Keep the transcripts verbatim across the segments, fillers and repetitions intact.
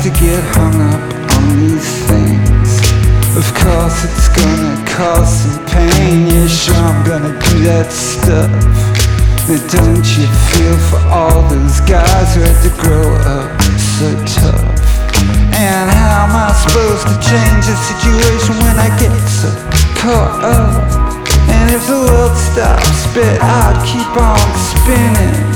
to get hung up on these things. Of course it's gonna cause some pain. Yeah, sure I'm gonna do that stuff. But don't you feel for all those guys who had to grow up so tough? And how am I supposed to change the situation when I get so caught up? And if the world stops, bet I'd keep on spinning.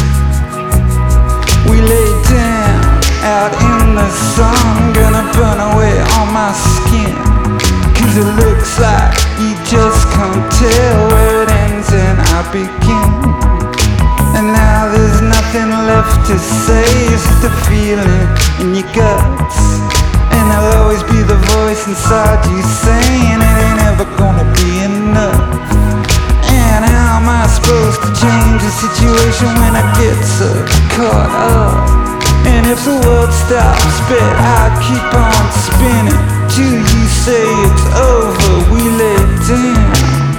We lay down out in the sun, gonna burn away all my skin. Cause it looks like you just can't tell where it ends and I begin. And now there's nothing left to say, it's just a feeling in your guts. And there'll always be the voice inside you saying it ain't ever gonna be enough. And how am I supposed to change the situation when I get so caught up? And if the world stops, bet I'd keep on spinning till you say it's over. We lay down,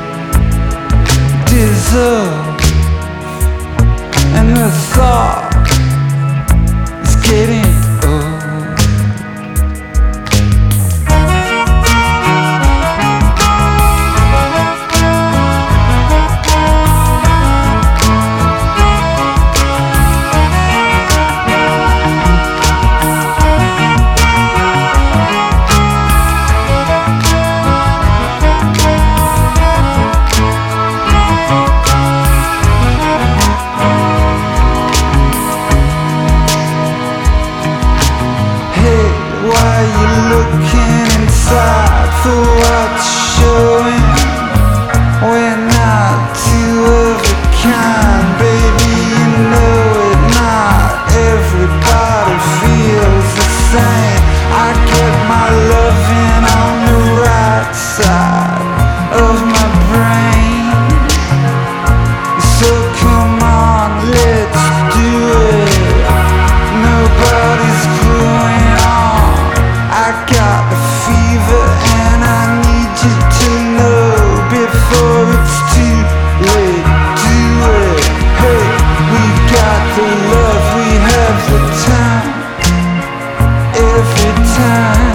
dissolve, and the thought is getting old. Why you looking inside for what's showing? We're not two of a kind, baby, you know it. Not everybody feels the same. I get my loving on the right side of my brain. So come on, let's do it. Nobody's growing on. I got the fever and I need you to know before it's too late. Do it. Hey, we got the love, we have the time. Every time.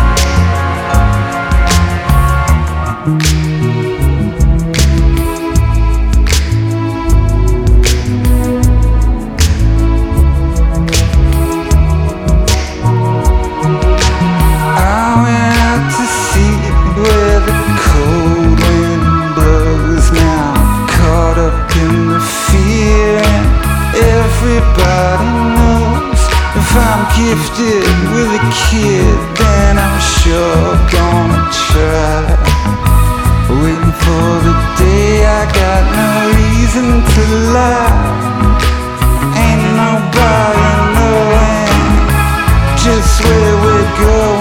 Everybody knows if I'm gifted with a kid, then I'm sure gonna try. Waiting for the day I got no reason to lie. Ain't nobody knowing just where we're going.